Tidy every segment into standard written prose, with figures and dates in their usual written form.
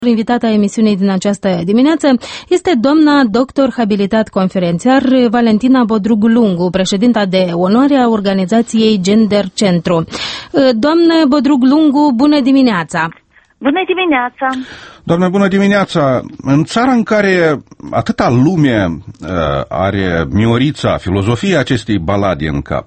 Invitata emisiunii din această dimineață este doamna doctor habilitat conferențiar Valentina Bodrug Lungu, președinta de onoare a organizației Gender Centru. Doamnă Bodrug Lungu, bună dimineața! Bună dimineața! Doamne, bună dimineața! În țara în care atâta lume are Miorița, filozofia acestei balade în cap,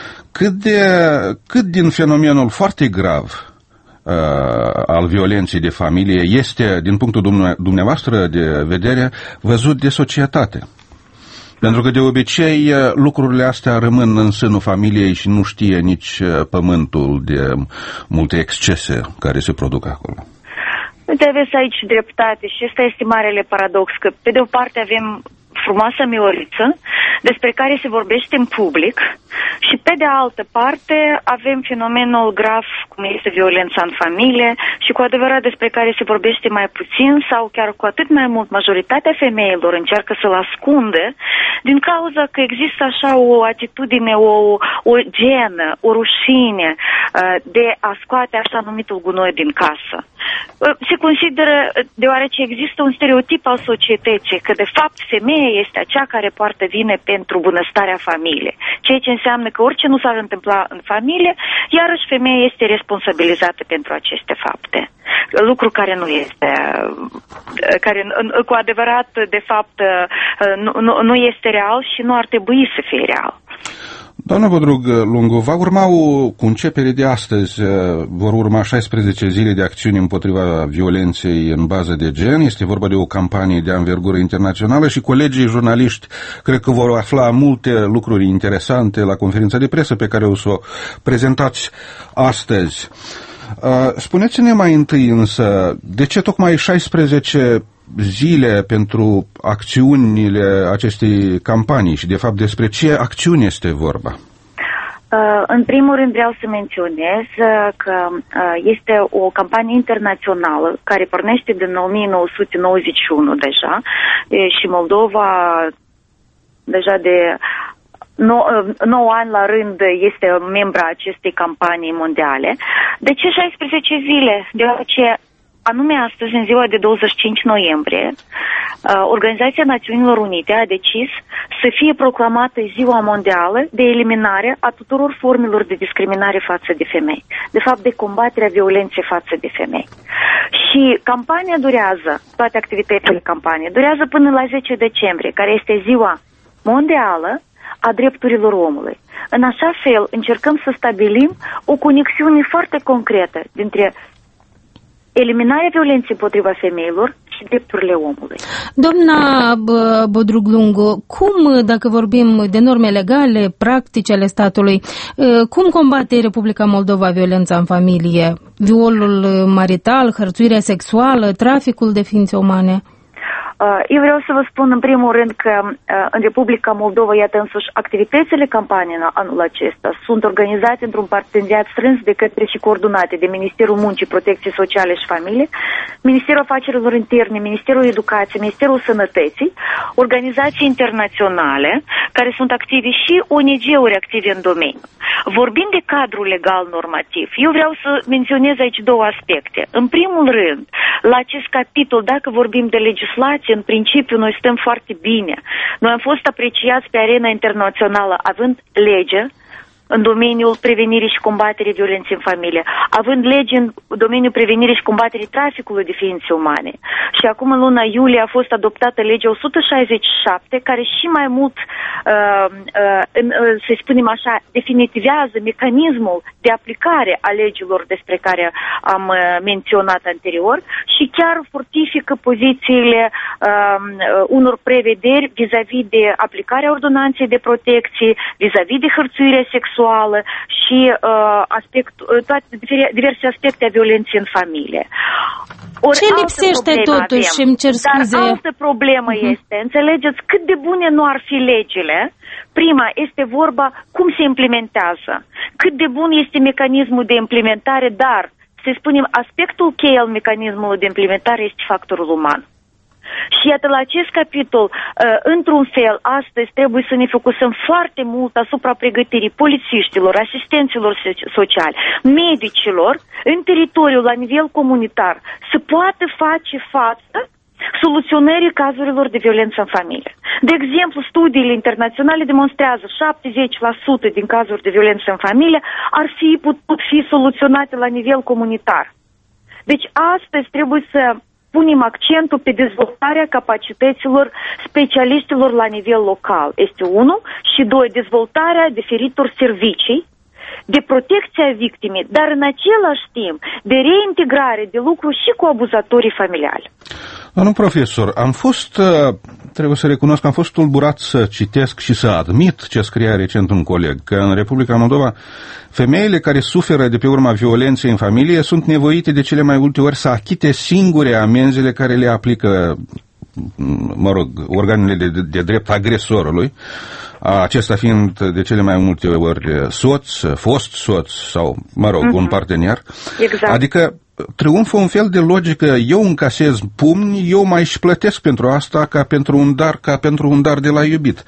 cât din fenomenul foarte grav al violenței de familie este, din punctul dumneavoastră de vedere, văzut de societate? Pentru că de obicei lucrurile astea rămân în sânul familiei și nu știe nici pământul de multe excese care se produc acolo. Uite, aveți aici dreptate și ăsta este marele paradox, că pe de o parte avem frumoasa Mioriță, despre care se vorbește în public, și pe de altă parte avem fenomenul grav, cum este violența în familie, și cu adevărat despre care se vorbește mai puțin sau chiar cu atât mai mult majoritatea femeilor încearcă să-l ascunde, din cauza că există așa o atitudine, o genă, o rușine de a scoate așa numitul gunoi din casă. Se consideră, deoarece există un stereotip al societății, că de fapt femeia este acea care poartă vine pentru bunăstarea familiei, ceea ce înseamnă că orice nu s-ar întâmpla în familie, iarăși femeia este responsabilizată pentru aceste fapte. Lucru care nu este, care cu adevărat, de fapt, nu este real și nu ar trebui să fie real. Doamna Bodrug Lungu, va urma cu începere de astăzi, vor urma 16 zile de acțiuni împotriva violenței în bază de gen. Este vorba de o campanie de anvergură internațională și colegii jurnaliști cred că vor afla multe lucruri interesante la conferința de presă pe care o să o prezentați astăzi. Spuneți-ne mai întâi însă, de ce tocmai 16 zile pentru acțiunile acestei campanii și de fapt despre ce acțiuni este vorba? În primul rând vreau să menționez că este o campanie internațională care pornește din 1991 deja și Moldova deja de 9 ani la rând este membra acestei campanii mondiale. De ce 16 zile? Deoarece anume astăzi, în ziua de 25 noiembrie, Organizația Națiunilor Unite a decis să fie proclamată Ziua Mondială de eliminare a tuturor formelor de discriminare față de femei, de fapt de combaterea violenței față de femei. Și campania durează, toate activitățile campaniei, durează până la 10 decembrie, care este Ziua Mondială a drepturilor omului. În așa fel încercăm să stabilim o conexiune foarte concretă dintre eliminarea violenței împotriva femeilor și drepturile omului. Doamna Bodrug Lungu, cum, dacă vorbim de norme legale, practici ale statului, cum combate Republica Moldova violența în familie? Violul marital, hărțuirea sexuală, traficul de ființe umane? Eu vreau să vă spun în primul rând că în Republica Moldova, iată însuși, activitățile campaniei anul acesta sunt organizate într-un parteneriat strâns de către și coordonate de Ministerul Muncii, Protecției Sociale și Familie, Ministerul Afacerilor Interne, Ministerul Educației, Ministerul Sănătății, organizații internaționale care sunt active și ONG-uri active în domeniu. Vorbind de cadrul legal normativ, eu vreau să menționez aici două aspecte. În primul rând, la acest capitol, dacă vorbim de legislație, în principiu noi stăm foarte bine. Noi am fost apreciați pe arena internațională având lege în domeniul prevenirii și combaterii violenței în familie, având lege în domeniul prevenirii și combaterii traficului de ființe umane. Și acum în luna iulie a fost adoptată legea 167, care și mai mult, să spunem așa, definitivează mecanismul de aplicare a legilor despre care am menționat anterior și chiar fortifică pozițiile unor prevederi vis-a-vis de aplicarea ordonanței de protecție, vis-a-vis de hărțuirea sexuală și toate diverse aspecte a violenței în familie. Ce lipsește totuși, îmi cer scuze. Dar altă problemă este, înțelegeți, cât de bune nu ar fi legile. Prima este vorba cum se implementează, cât de bun este mecanismul de implementare, dar, să spunem, aspectul cheie al mecanismului de implementare este factorul uman. Și iată, la acest capitol, într-un fel, astăzi trebuie să ne focusăm foarte mult asupra pregătirii polițiștilor, asistenților sociali, medicilor, în teritoriul la nivel comunitar, să poată face față soluționării cazurilor de violență în familie. De exemplu, studiile internaționale demonstrează 70% din cazuri de violență în familie ar fi putut fi soluționate la nivel comunitar. Deci astăzi trebuie să punem accentul pe dezvoltarea capacităților specialiștilor la nivel local. Este unul. Și doi, dezvoltarea diferitor servicii de protecție a victimei, dar în același timp de reintegrare de lucru și cu abuzatorii familiali. Domnul profesor, trebuie să recunosc că am fost tulburat să citesc și să admit ce scria recent un coleg, că în Republica Moldova femeile care suferă de pe urma violenței în familie sunt nevoite de cele mai multe ori să achite singure amenzile care le aplică, organele de drept agresorului, acesta fiind de cele mai multe ori soț, fost soț sau, un partener. Exact. Adică triumfă un fel de logică, eu încasez pumni, eu mai și plătesc pentru asta ca pentru un dar de la iubit.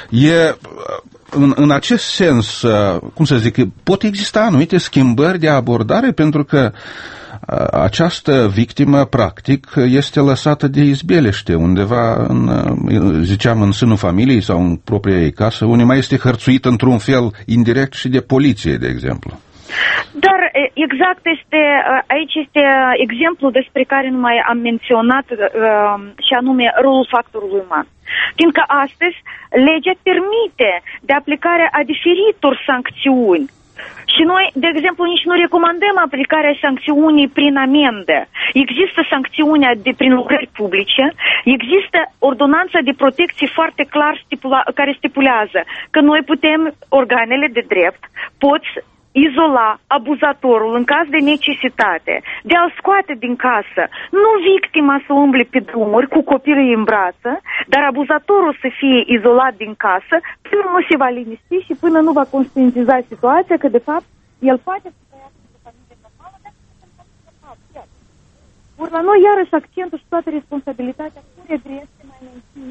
În acest sens, pot exista anumite schimbări de abordare, pentru că această victimă, practic, este lăsată de izbelește undeva, în sânul familiei sau în propria ei casă, unde mai este hărțuită într-un fel indirect și de poliție, de exemplu. Dar exact aici este exemplul despre care nu mai am menționat, și anume rolul factorului uman. Fiindcă astăzi legea permite de aplicare a diferitor sancțiuni. Și noi, de exemplu, nici nu recomandăm aplicarea sancțiunii prin amendă. Există sancțiunea prin lucrări publice, există ordonanța de protecție foarte clar care stipulează că noi putem, organele de drept, pot izola abuzatorul în caz de necesitate, de a-l scoate din casă, nu victima să umble pe drumuri cu copilul în brață, dar abuzatorul să fie izolat din casă, până nu se va liniști și până nu va conștientiza situația că, de fapt, el poate să trăiască de familie normală, dar nu se poate normal. Ori la noi, iarăși, accentul și toată responsabilitatea cu regres se mai menține,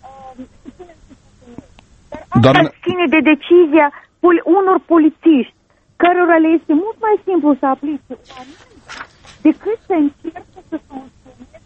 dar asta ține de decizia unor polițiști, cărora le este mult mai simplu să aplice decât să încerce să soluționeze.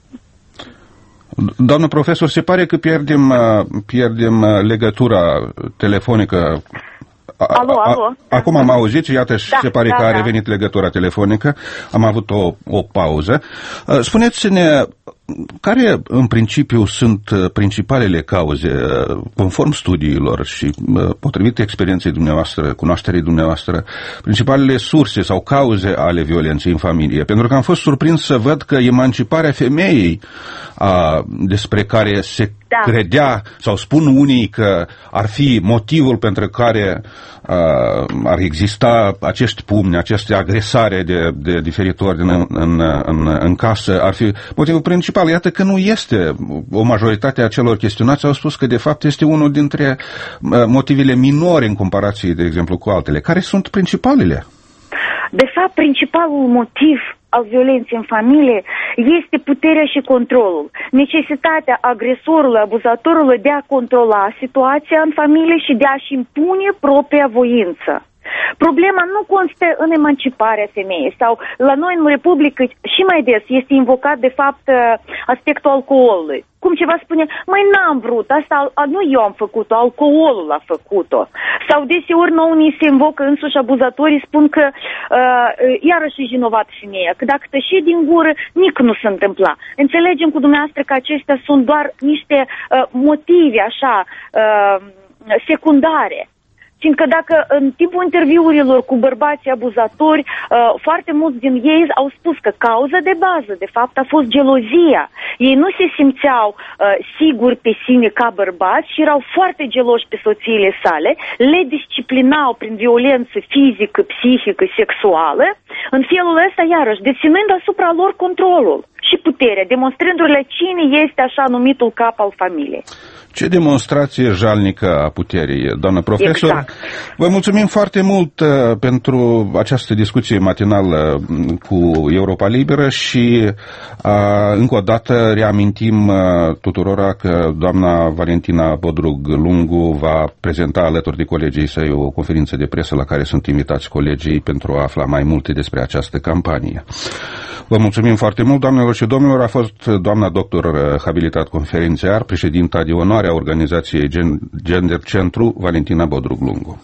Doamnă profesor, se pare că pierdem legătura telefonică. Alo. Acum am auzit și iată, se pare că a revenit legătura telefonică. Am avut o pauză. Spuneți-ne, care în principiu sunt principalele cauze, conform studiilor și potrivit experienței dumneavoastră, cunoașterii dumneavoastră, principalele surse sau cauze ale violenței în familie? Pentru că am fost surprins să văd că emanciparea femeii, despre care se credea, sau spun unii că ar fi motivul pentru care ar exista acești pumni, aceste agresare de diferite ori în casă, ar fi motivul principal. Iată că nu este. O majoritate a celor chestionați au spus că de fapt este unul dintre motivele minore în comparație, de exemplu, cu altele. Care sunt principalele? De fapt, principalul motiv al violenței în familie este puterea și controlul. Necesitatea agresorului, abuzatorului de a controla situația în familie și de a-și impune propria voință. Problema nu constă în emanciparea femeii sau la noi în Republică și mai des este invocat de fapt aspectul alcoolului. Cum ceva spune, n-am vrut, asta nu eu am făcut-o, alcoolul a făcut-o. Sau deseori nou ni se invocă însuși abuzatorii, spun că iarăși e vinovat femeia, că dacă tășe din gură, nici nu se întâmpla. Înțelegem cu dumneavoastră că acestea sunt doar niște motive așa secundare. Fiindcă dacă în timpul interviurilor cu bărbații abuzatori, foarte mulți din ei au spus că cauza de bază, de fapt, a fost gelozia. Ei nu se simțeau siguri pe sine ca bărbați și erau foarte geloși pe soțiile sale, le disciplinau prin violență fizică, psihică, sexuală, în felul ăsta, iarăși, deținând asupra lor controlul. și puterea, demonstrându-le cine este așa numitul cap al familiei. Ce demonstrație jalnică a puterii, doamnă profesor. Exact. Vă mulțumim foarte mult pentru această discuție matinală cu Europa Liberă și încă o dată reamintim tuturora că doamna Valentina Bodrug-Lungu va prezenta alături de colegii săi o conferință de presă la care sunt invitați colegii pentru a afla mai multe despre această campanie. Vă mulțumim foarte mult, doamnelor și domnilor. A fost doamna doctor habilitat conferențiar, președinta de onoare a organizației Gender Centru, Valentina Bodrug-Lungu.